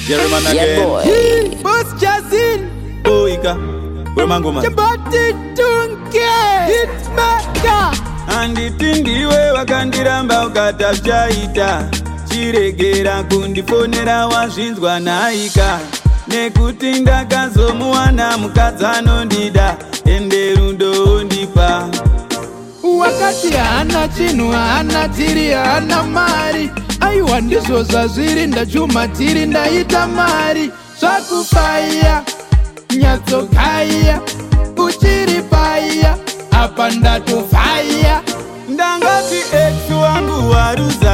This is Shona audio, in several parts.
Jerryman again. Yeah, boy. Boss Jasin, Boika, where mango man? Chabati Tunke, Hitmaker. Anditi ndiwe wakandiramba ukatavyaita chiregera kundifonera wazvinzwa naika nekuti ndakazomuwana mukadzi anondida ende rudo ndipa Wakati hana chinhu hana tiri hana mari aiwa ndizvo zvazviri ndachumatiri ndaita mari zvakufaya nyatsokaya uchiri paya apa ndatofaya ndangati ex wangu waruza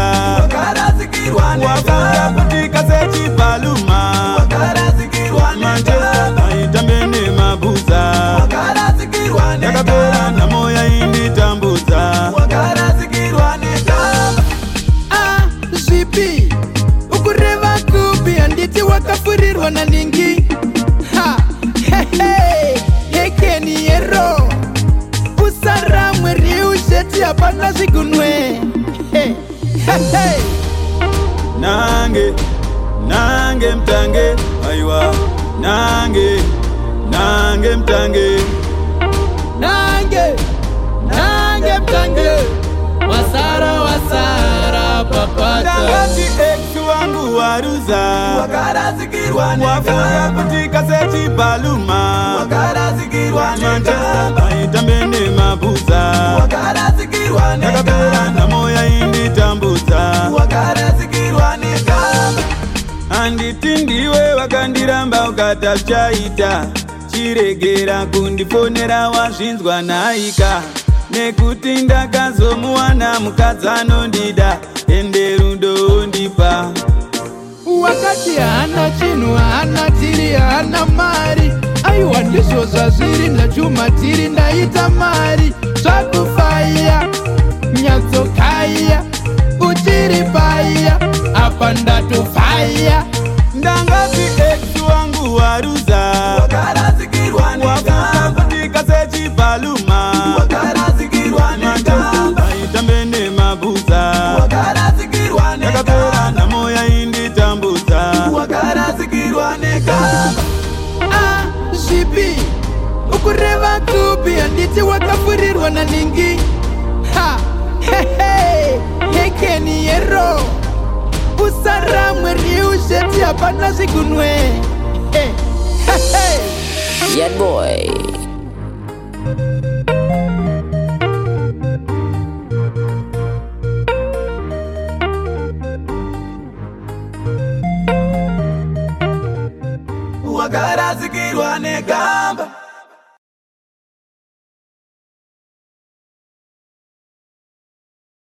wafanga kutika sechipaluma manje aitambe nemabuza yakapera nhamo yainditambudza zvipi ukureva kupi handiti wakafurirwa naningi hekeni yero usaramwe riusheti hapana zvigunwe nange mtange aiwa nange mtange nange mtange wasara papata ndangati ex wangu waruza wafanga kutika sechipaluma manje aitambe nemabuza yakapera nhamo yainditambudza anditi ndiwe wakandiramba ukatavyaita chiregera kundifonera wazvinzwa naika nekuti ndakazomuwana mukadzi anondida ende rudo ndipa wakati hana chinhu hana tiri hana mari aiwa ndizvo zvazviri ndachumatiri ndaita mari zvakufaya nyatsokaya uchiri paya apa ndatofaya ndangati ex wangu waruza wafanga kutika sechipaluma manje aitambe nemabuza yakapera nhamo yainditambudza zvipi ukureva kupi handiti wakafurirwa naningi hekeni yero usaramwe riusheti hapana zvigunwe Yeah, boy. wakarazikirwa negamba